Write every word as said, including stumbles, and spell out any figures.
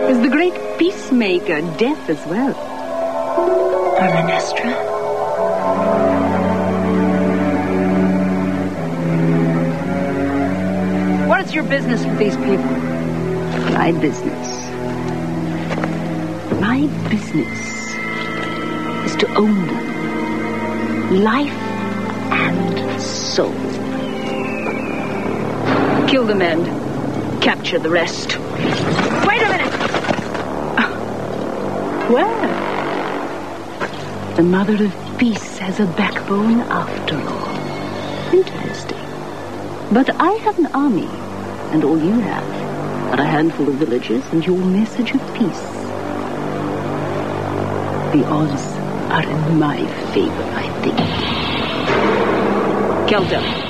Is the great peacemaker deaf as well? Permanestra? What is your business with these people? My business. My business is to own them. Life and soul. Kill the men. Capture the rest. Wait a minute! Well, the Mother of Peace has a backbone after all. Interesting. But I have an army, and all you have are a handful of villages and your message of peace. The odds are in my favor, I think. Kelta.